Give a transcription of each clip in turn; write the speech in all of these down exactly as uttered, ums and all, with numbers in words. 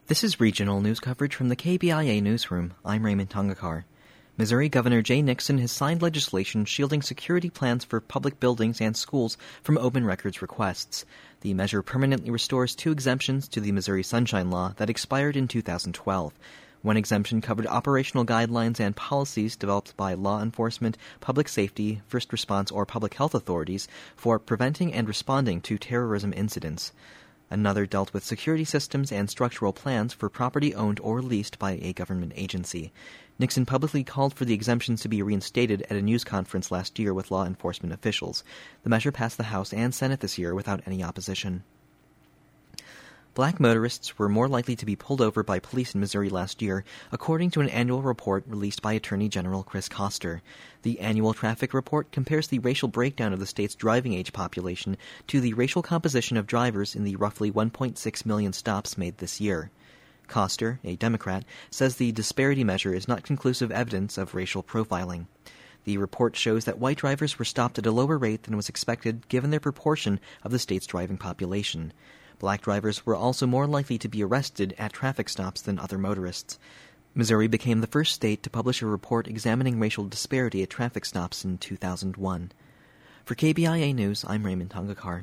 This is regional news coverage from the K B I A newsroom. I'm Raymond Tongakar. Missouri Governor Jay Nixon has signed legislation shielding security plans for public buildings and schools from open records requests. The measure permanently restores two exemptions to the Missouri Sunshine Law that expired in two thousand twelve. One exemption covered operational guidelines and policies developed by law enforcement, public safety, first response, or public health authorities for preventing and responding to terrorism incidents. Another dealt with security systems and structural plans for property owned or leased by a government agency. Nixon publicly called for the exemptions to be reinstated at a news conference last year with law enforcement officials. The measure passed the House and Senate this year without any opposition. Black motorists were more likely to be pulled over by police in Missouri last year, according to an annual report released by Attorney General Chris Koster. The annual traffic report compares the racial breakdown of the state's driving age population to the racial composition of drivers in the roughly one point six million stops made this year. Koster, a Democrat, says the disparity measure is not conclusive evidence of racial profiling. The report shows that white drivers were stopped at a lower rate than was expected given their proportion of the state's driving population. Black drivers were also more likely to be arrested at traffic stops than other motorists. Missouri became the first state to publish a report examining racial disparity at traffic stops in two thousand one. For K B I A News, I'm Raymond Tongakar.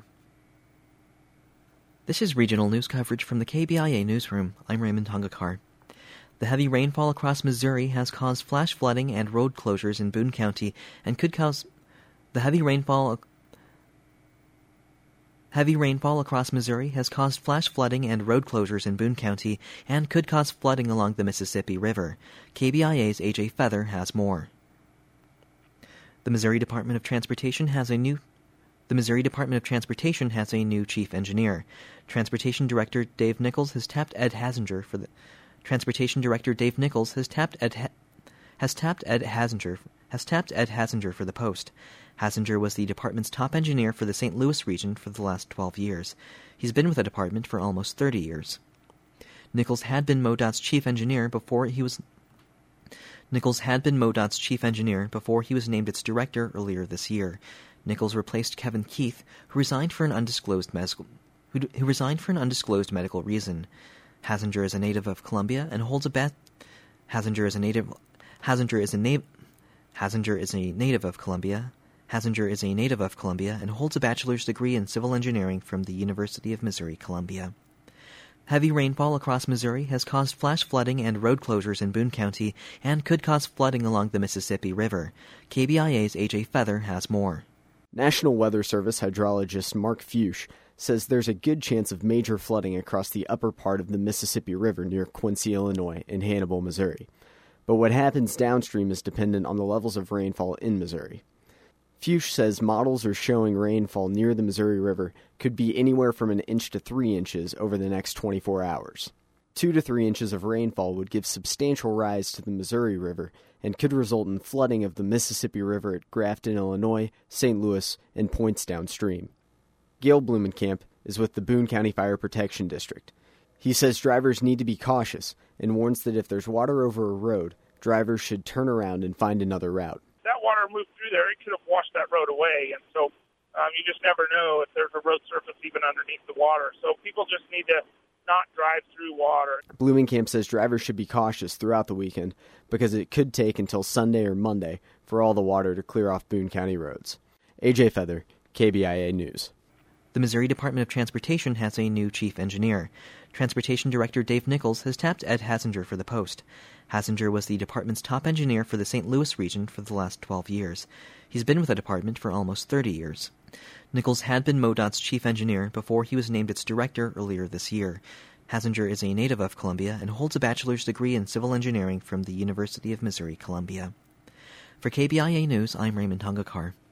This is regional news coverage from the K B I A newsroom. I'm Raymond Tongakar. The heavy rainfall across Missouri has caused flash flooding and road closures in Boone County and could cause the heavy rainfall Heavy rainfall across Missouri has caused flash flooding and road closures in Boone County and could cause flooding along the Mississippi River. K B I A's A J Feather has more. The Missouri Department of Transportation has a new The Missouri Department of Transportation has a new chief engineer. Transportation Director Dave Nichols has tapped Ed Hasinger for the Transportation Director Dave Nichols has tapped Ed ha- has tapped Ed Hasinger has tapped Ed Hasinger for the post. Hasinger was the department's top engineer for the Saint Louis region for the last twelve years. He's been with the department for almost thirty years. Nichols had been MoDOT's chief engineer before he was Nichols had been MoDOT's chief engineer before he was named its director earlier this year. Nichols replaced Kevin Keith, who resigned for an undisclosed medical who, who resigned for an undisclosed medical reason. Hasinger is a native of Columbia and holds a ba- Hasinger is a native Hasinger is a na- Hasinger is a native of Columbia. Hasinger is a native of Columbia and holds a bachelor's degree in civil engineering from the University of Missouri-Columbia. Heavy rainfall across Missouri has caused flash flooding and road closures in Boone County and could cause flooding along the Mississippi River. K B I A's A J Feather has more. National Weather Service hydrologist Mark Fuchs says there's a good chance of major flooding across the upper part of the Mississippi River near Quincy, Illinois, and Hannibal, Missouri. But what happens downstream is dependent on the levels of rainfall in Missouri. Fuchs says models are showing rainfall near the Missouri River could be anywhere from an inch to three inches over the next twenty-four hours. Two to three inches of rainfall would give substantial rise to the Missouri River and could result in flooding of the Mississippi River at Grafton, Illinois, Saint Louis, and points downstream. Gail Blumenkamp is with the Boone County Fire Protection District. He says drivers need to be cautious and warns that if there's water over a road, drivers should turn around and find another route. That water moved through there, it could have washed that road away, and so um, you just never know if there's a road surface even underneath the water. So people just need to not drive through water. Blumenkamp says drivers should be cautious throughout the weekend because it could take until Sunday or Monday for all the water to clear off Boone County roads. A J Feather, K B I A News. The Missouri Department of Transportation has a new chief engineer. Transportation Director Dave Nichols has tapped Ed Hasinger for the post. Hasinger was the department's top engineer for the Saint Louis region for the last twelve years. He's been with the department for almost thirty years. Nichols had been MoDOT's chief engineer before he was named its director earlier this year. Hasinger is a native of Columbia and holds a bachelor's degree in civil engineering from the University of Missouri-Columbia. For K B I A News, I'm Raymond Tongakar.